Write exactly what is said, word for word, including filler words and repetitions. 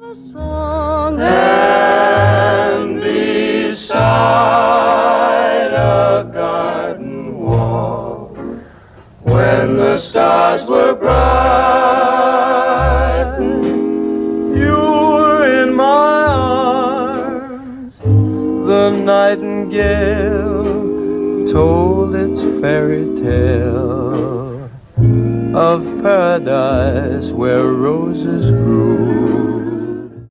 a song, and beside a garden wall, when the stars were bright, you were in my arms. The nightingale told its fairy tale of paradise where roses grew.